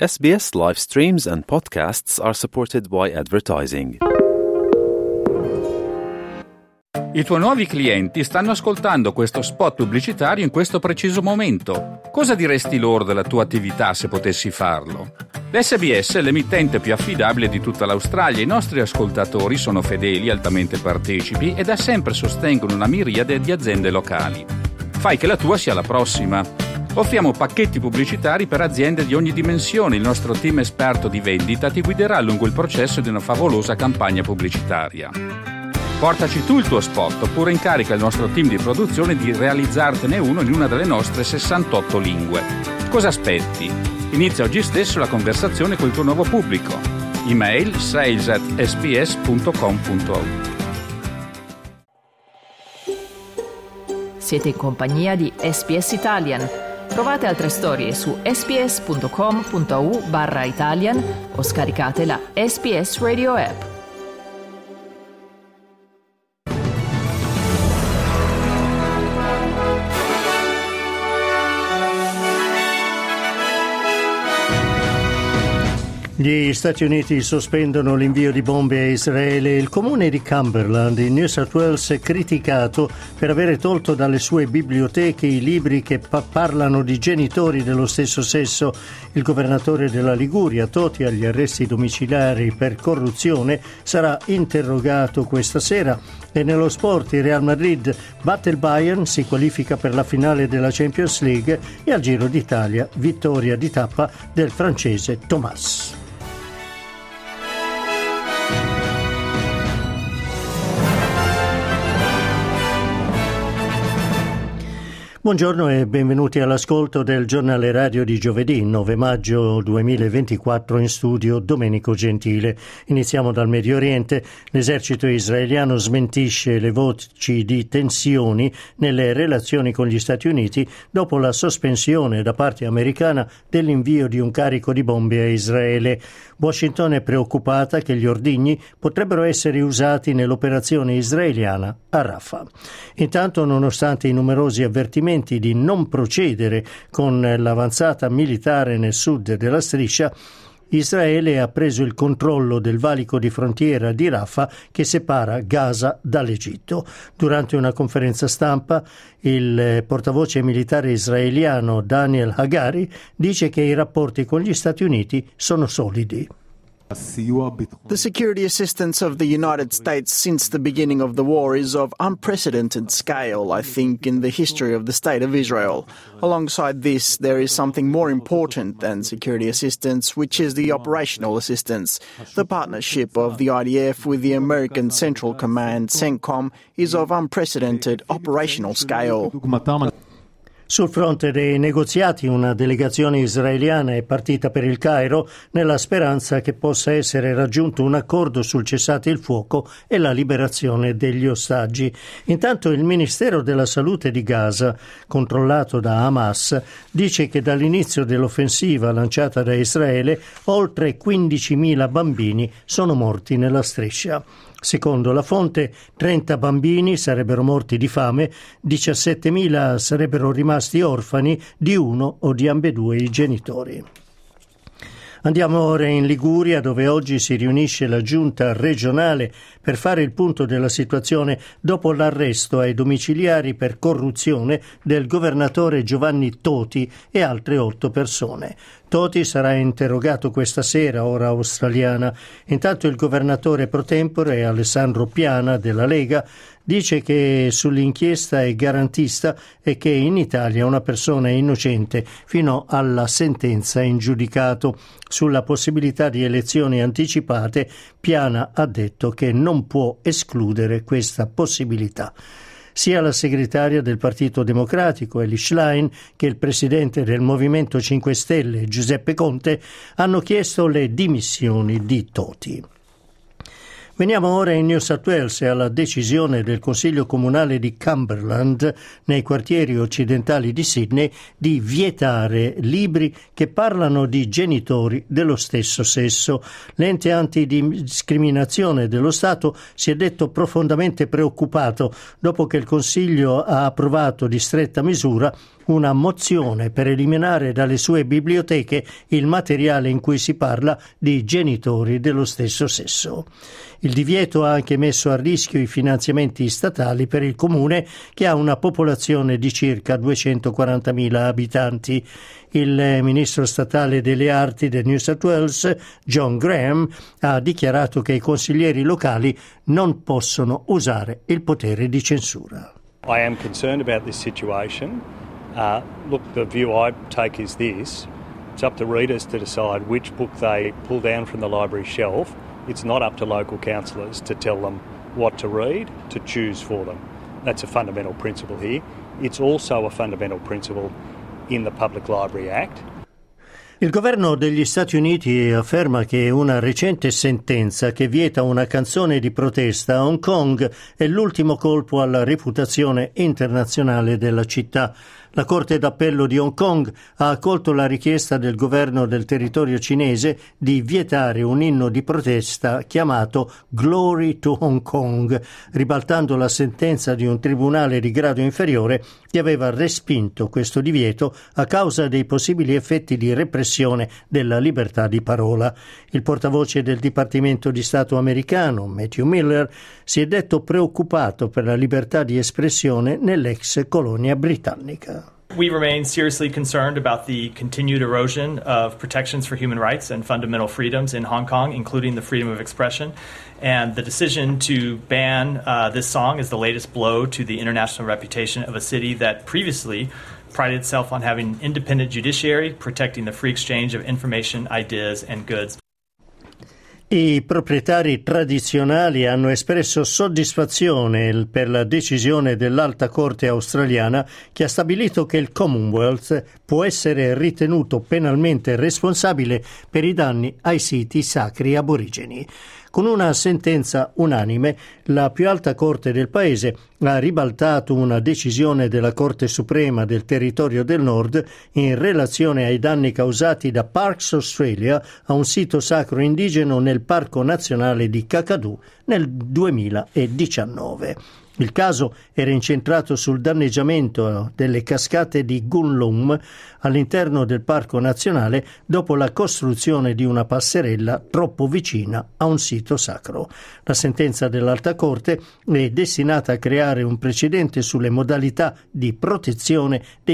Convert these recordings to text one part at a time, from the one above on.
SBS live streams and podcasts are supported by advertising. I tuoi nuovi clienti stanno ascoltando questo spot pubblicitario in questo preciso momento. Cosa diresti loro della tua attività se potessi farlo? L'SBS è l'emittente più affidabile di tutta l'Australia. I nostri ascoltatori sono fedeli, altamente partecipi e da sempre sostengono una miriade di aziende locali. Fai che la tua sia la prossima. Offriamo pacchetti pubblicitari per aziende di ogni dimensione. Il nostro team esperto di vendita ti guiderà lungo il processo di una favolosa campagna pubblicitaria. Portaci tu il tuo spot oppure incarica il nostro team di produzione di realizzartene uno in una delle nostre 68 lingue. Cosa aspetti? Inizia oggi stesso la conversazione col tuo nuovo pubblico. Email sales@sbs.com.au. Siete in compagnia di SBS Italian. Trovate altre storie su sbs.com.au/Italian o scaricate la SBS Radio app. Gli Stati Uniti sospendono l'invio di bombe a Israele. Il comune di Cumberland, in New South Wales, è criticato per avere tolto dalle sue biblioteche i libri che parlano di genitori dello stesso sesso. Il governatore della Liguria, Toti, agli arresti domiciliari per corruzione, sarà interrogato questa sera. E nello sport il Real Madrid batte il Bayern, si qualifica per la finale della Champions League e al Giro d'Italia vittoria di tappa del francese Thomas. Buongiorno e benvenuti all'ascolto del giornale radio di giovedì 9 maggio 2024, in studio Domenico Gentile. Iniziamo dal Medio Oriente. L'esercito israeliano smentisce le voci di tensioni nelle relazioni con gli Stati Uniti dopo la sospensione da parte americana dell'invio di un carico di bombe a Israele. Washington è preoccupata che gli ordigni potrebbero essere usati nell'operazione israeliana a Rafah. Intanto, nonostante i numerosi avvertimenti di non procedere con l'avanzata militare nel sud della striscia, Israele ha preso il controllo del valico di frontiera di Rafah che separa Gaza dall'Egitto. Durante una conferenza stampa, il portavoce militare israeliano Daniel Hagari dice che i rapporti con gli Stati Uniti sono solidi. The security assistance of the United States since the beginning of the war is of unprecedented scale, I think, in the history of the State of Israel. Alongside this, there is something more important than security assistance, which is the operational assistance. The partnership of the IDF with the American Central Command, CENTCOM, is of unprecedented operational scale. Sul fronte dei negoziati, una delegazione israeliana è partita per il Cairo nella speranza che possa essere raggiunto un accordo sul cessate il fuoco e la liberazione degli ostaggi. Intanto il Ministero della Salute di Gaza, controllato da Hamas, dice che dall'inizio dell'offensiva lanciata da Israele oltre 15.000 bambini sono morti nella striscia. Secondo la fonte, 30 bambini sarebbero morti di fame, 17.000 sarebbero rimasti orfani di uno o di ambedue i genitori. Andiamo ora in Liguria, dove oggi si riunisce la giunta regionale per fare il punto della situazione dopo l'arresto ai domiciliari per corruzione del governatore Giovanni Toti e altre 8 persone. Toti sarà interrogato questa sera, ora australiana. Intanto il governatore pro tempore Alessandro Piana della Lega dice che sull'inchiesta è garantista e che in Italia una persona è innocente fino alla sentenza in giudicato. Sulla possibilità di elezioni anticipate, Piana ha detto che non può escludere questa possibilità. Sia la segretaria del Partito Democratico, Elly Schlein, che il presidente del Movimento 5 Stelle, Giuseppe Conte, hanno chiesto le dimissioni di Toti. Veniamo ora in New South Wales e alla decisione del Consiglio Comunale di Cumberland, nei quartieri occidentali di Sydney, di vietare libri che parlano di genitori dello stesso sesso. L'ente antidiscriminazione dello Stato si è detto profondamente preoccupato dopo che il Consiglio ha approvato di stretta misura una mozione per eliminare dalle sue biblioteche il materiale in cui si parla di genitori dello stesso sesso. Il divieto ha anche messo a rischio i finanziamenti statali per il comune, che ha una popolazione di circa 240.000 abitanti. Il ministro statale delle arti del New South Wales, John Graham, ha dichiarato che i consiglieri locali non possono usare il potere di censura. I am concerned about this situation. Look, the view I take is this. It's up to readers to decide which book they pull down from the library shelf. It's not up to local councillors to tell them what to read, to choose for them. That's a fundamental principle here. It's also a fundamental principle in the Public Library Act. Il governo degli Stati Uniti afferma che una recente sentenza che vieta una canzone di protesta a Hong Kong è l'ultimo colpo alla reputazione internazionale della città. La Corte d'Appello di Hong Kong ha accolto la richiesta del governo del territorio cinese di vietare un inno di protesta chiamato Glory to Hong Kong, ribaltando la sentenza di un tribunale di grado inferiore che aveva respinto questo divieto a causa dei possibili effetti di repressione della libertà di parola. Il portavoce del Dipartimento di Stato americano, Matthew Miller, si è detto preoccupato per la libertà di espressione nell'ex colonia britannica. We remain seriously concerned about the continued erosion of protections for human rights and fundamental freedoms in Hong Kong, including the freedom of expression. And the decision to ban this song is the latest blow to the international reputation of a city that previously prided itself on having an independent judiciary, protecting the free exchange of information, ideas, and goods. I proprietari tradizionali hanno espresso soddisfazione per la decisione dell'Alta Corte australiana che ha stabilito che il Commonwealth può essere ritenuto penalmente responsabile per i danni ai siti sacri aborigeni. Con una sentenza unanime, la più alta corte del paese ha ribaltato una decisione della Corte Suprema del Territorio del Nord in relazione ai danni causati da Parks Australia a un sito sacro indigeno nel Parco Nazionale di Kakadu nel 2019. Il caso era incentrato sul danneggiamento delle cascate di Gunlung all'interno del Parco Nazionale dopo la costruzione di una passerella troppo vicina a un sito sacro. La sentenza dell'Alta Corte è destinata a creare un precedente sulle modalità di protezione dei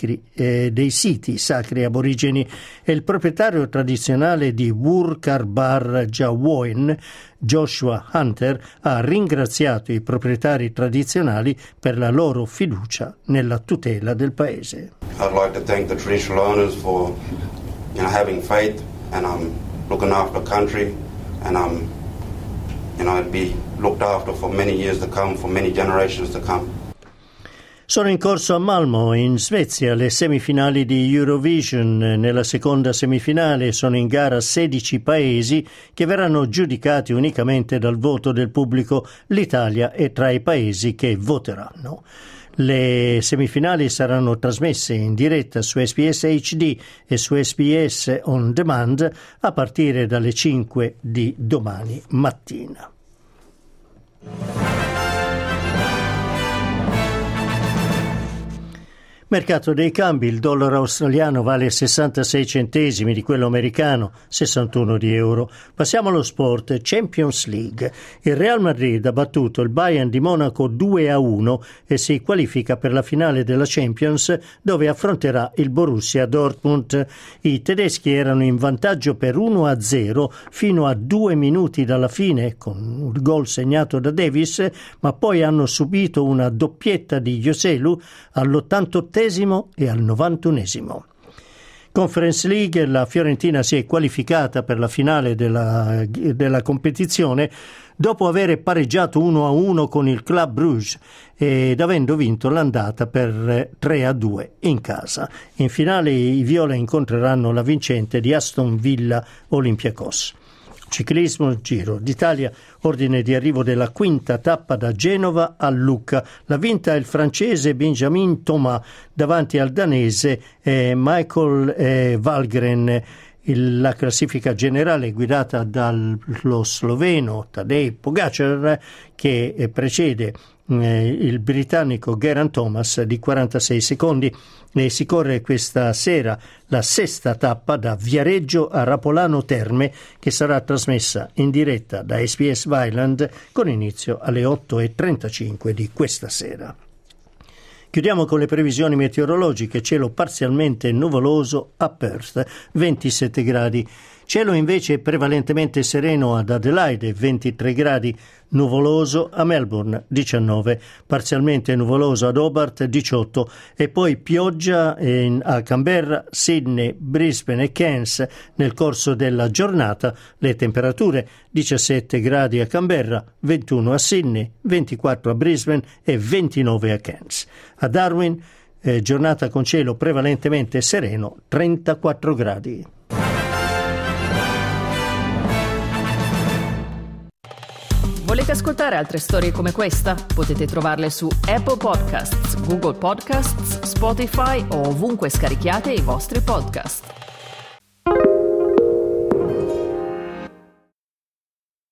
siti sacri aborigeni e il proprietario tradizionale di Wurkar Bar Jawoyn, Joshua Hunter, ha ringraziato i proprietari tradizionali per la loro fiducia nella tutela del paese. I'd like to thank the traditional owners for, having faith and looking after the country, and it'd be looked after for many years to come, for many generations to come. Sono in corso a Malmö, in Svezia, le semifinali di Eurovision. Nella seconda semifinale sono in gara 16 paesi che verranno giudicati unicamente dal voto del pubblico. L'Italia è tra i paesi che voteranno. Le semifinali saranno trasmesse in diretta su SBS HD e su SBS On Demand a partire dalle 5 di domani mattina. Mercato dei cambi, il dollaro australiano vale 66 centesimi di quello americano, 61 di euro. Passiamo allo sport, Champions League. Il Real Madrid ha battuto il Bayern di Monaco 2-1 e si qualifica per la finale della Champions, dove affronterà il Borussia Dortmund. I tedeschi erano in vantaggio per 1-0 fino a 2 minuti dalla fine, con il gol segnato da Davis, ma poi hanno subito una doppietta di Joselu all'88 e al 91esimo. Conference League, la Fiorentina si è qualificata per la finale della competizione dopo aver pareggiato 1-1 con il Club Brugge ed avendo vinto l'andata per 3-2 in casa. In finale i viola incontreranno la vincente di Aston Villa Olympiacos. Ciclismo, Giro d'Italia, ordine di arrivo della quinta tappa da Genova a Lucca. L'ha vinta il francese Benjamin Thomas davanti al danese Michael Valgren. La classifica generale è guidata dallo sloveno Tadej Pogačar, che precede il britannico Geraint Thomas di 46 secondi, e si corre questa sera la sesta tappa da Viareggio a Rapolano Terme, che sarà trasmessa in diretta da SBS Vineland con inizio alle 8:35 di questa sera. Chiudiamo con le previsioni meteorologiche. Cielo parzialmente nuvoloso a Perth, 27 gradi. Cielo invece prevalentemente sereno ad Adelaide, 23 gradi. Nuvoloso a Melbourne, 19. Parzialmente nuvoloso ad Hobart, 18. E poi pioggia a Canberra, Sydney, Brisbane e Cairns nel corso della giornata. Le temperature: 17 gradi a Canberra, 21 a Sydney, 24 a Brisbane e 29 a Cairns. A Darwin, giornata con cielo prevalentemente sereno, 34 gradi. Volete ascoltare altre storie come questa? Potete trovarle su Apple Podcasts, Google Podcasts, Spotify o ovunque scarichiate i vostri podcast.